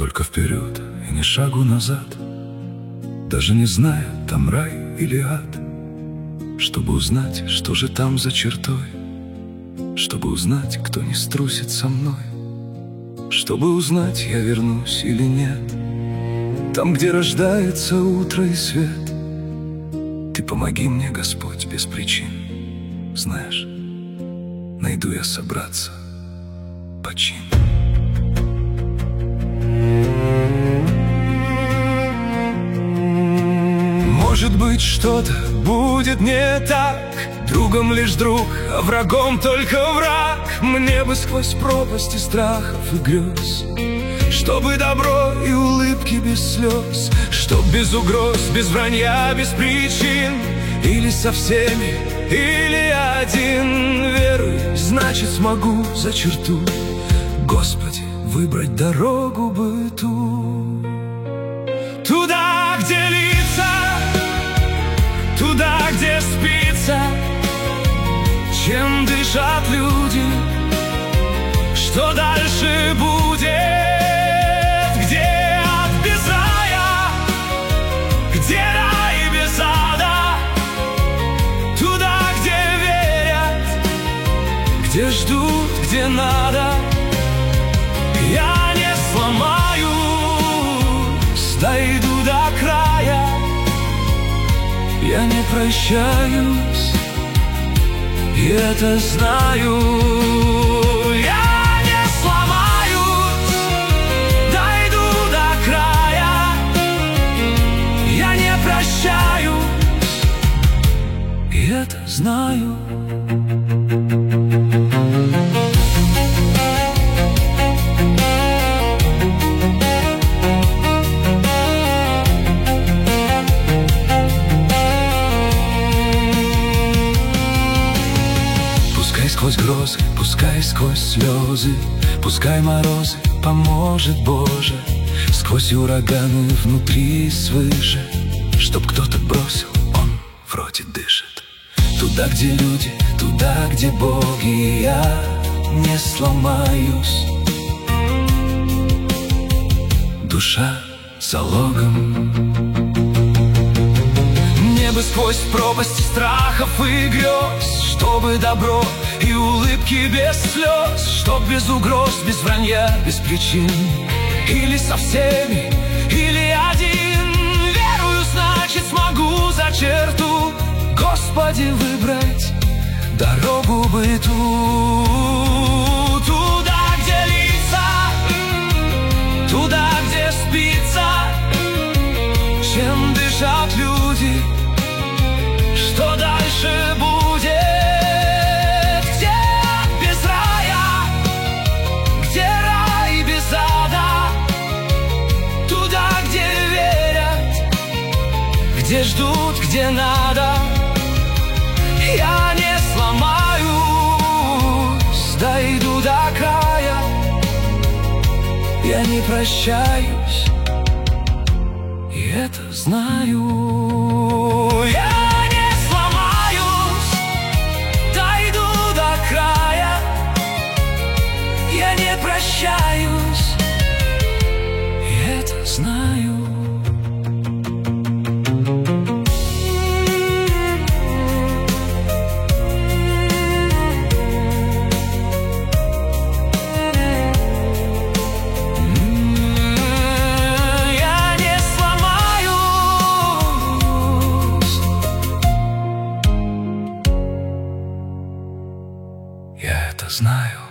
только вперед и ни шагу назад, даже не зная, там рай или ад. Чтобы узнать, что же там за чертой, чтобы узнать, кто не струсит со мной, чтобы узнать, я вернусь или нет. Там, где рождается утро и свет, ты помоги мне, Господь, без причин. Знаешь, найду я собраться по чин. Может быть, что-то будет не так, другом лишь друг, а врагом только враг. Мне бы сквозь пропасти страхов и грез, чтобы добро и улыбки без слез, чтоб без угроз, без вранья, без причин. Или со всеми, или один. Веруй, значит смогу за черту, Господи, выбрать дорогу бы ту. Туда, где лица, туда, где спится, чем дышат люди, что дальше будет, где ад без рая, где рай без ада, туда, где верят, где ждут, где надо. Я не сломаюсь, дойду до края, я не прощаюсь, и это знаю. Я не сломаюсь, дойду до края, я не прощаюсь, и это знаю. Сквозь грозы, пускай сквозь слезы, пускай морозы, поможет Боже. Сквозь ураганы внутри свыше, чтоб кто-то бросил, он вроде дышит. Туда, где люди, туда, где боги, я не сломаюсь. Душа залогом. Мне бы сквозь пропасть страхов и грез, чтобы добро и улыбки без слез, чтоб без угроз, без вранья, без причин. Или со всеми, или один. Верую, значит смогу за черту, Господи, выбрать дорогу бы ту. Туда, где лица, туда, где спится, чем дышат люди, что дальше будет, где ад без рая, где рай без ада, туда, где верят, где ждут, где надо. Я не сломаюсь, дойду до края, я не прощаюсь, и это знаю. Я не сломаюсь, дойду до края, я не прощаюсь, и это знаю. Я это знаю.